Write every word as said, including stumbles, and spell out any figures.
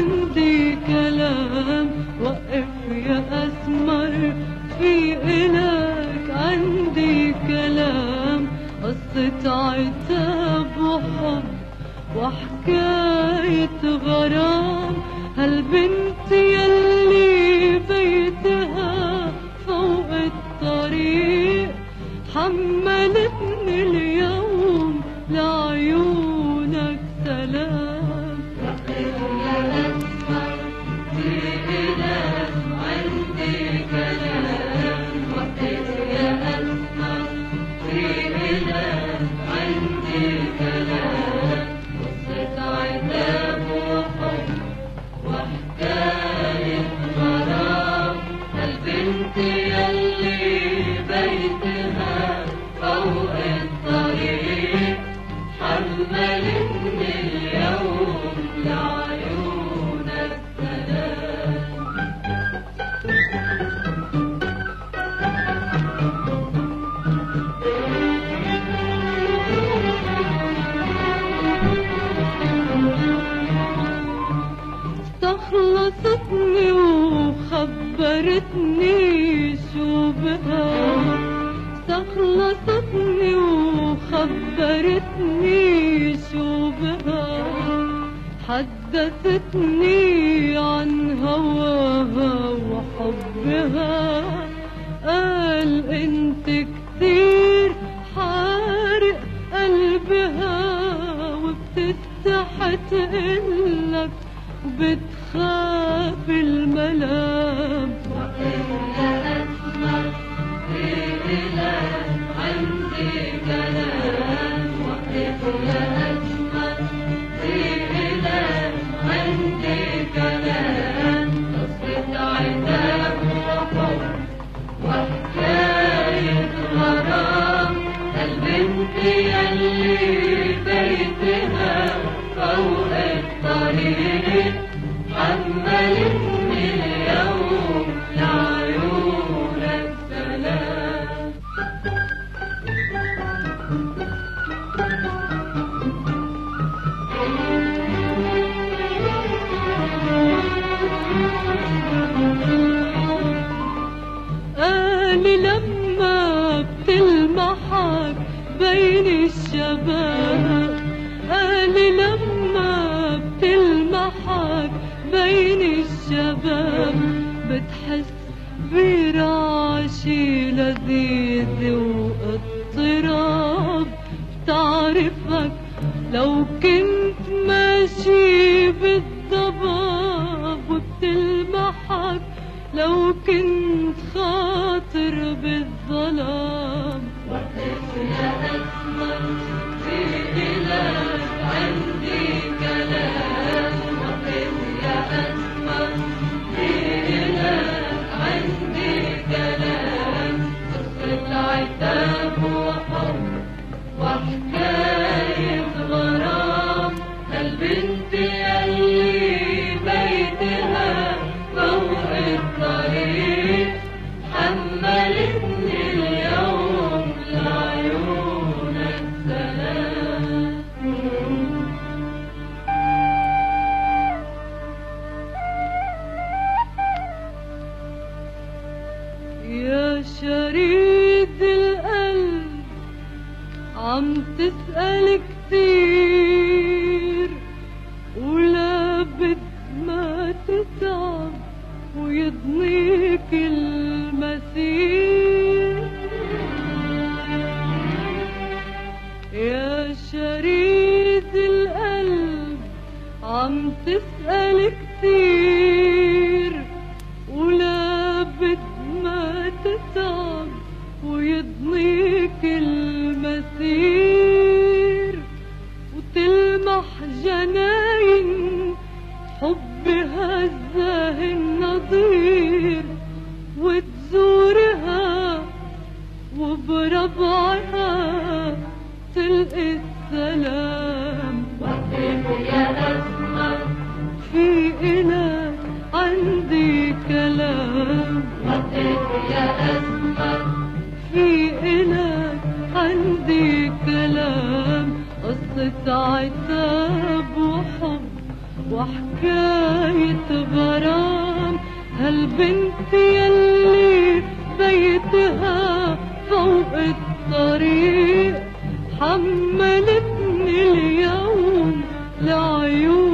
عندي كلام، وقف يا أسمر في إلك عندي كلام. قصة عتاب وحب وحكاية غرام، هالبنت يلي بيتها فوق الطريق حملتني اليوم لعيونك سلام. وقف يا أسمر في إلك عندي كلام، وقف يا أسمر في إلك عندي كلام. قصة عتاب وحب وحكاية غرام، هالبنت يلي بيتها فوق الطريق حملتني اليوم لعيونك سلام. استخلصتني وخبرتني شو بها، استخلصتني وخبرتني شو بها. حدثتني عن هواها وحبها، قال انت كتير حارق قلبها، وبتستحي تقلك وبتخاف الملام. وقف يا أسمر في إلك عندي كلام، وقف يا أسمر في إلك عندي كلام. قصة عتاب وحب وحكاية غرام، هالبنت يلي بيتها فوق الطريق حملتني اليوم لعيونك سلام. قالي لما بتلمحك بين الشباب، قالي لما بتلمحك بين الشباب، بتحس برعشي لذيذ واضطراب. بتعرفك لو كنت ماشي بالضباب، وبتلمحك لو كنت خاطر بالظلام. وقف يا أسمر في إلك عندي كلام، وقف يا أسمر في إلك عندي كلام. قصة عتاب وحب وحكاية غرام، هالبنت يلي بيتها فوق الطريق حملتني اليوم لعيونك سلام. يا شريد القلب عم تسأل كتير، ولا بد ما تتعب ويضنيك المسير. يا شريد القلب عم تسأل كتير، ولا بد ما تتعب ويضنيك المسير. وتلمح جناين حب هزاه النظير، وتزورها وبربعها تلقي السلام. وقف يا أسمر في إلك عندي كلام، وقف يا أسمر في إلك عندي كلام. قصة عتاب وحب وحكاية غرام هالبنت يلي بيتها فوق الطريق حملتني اليوم لعيون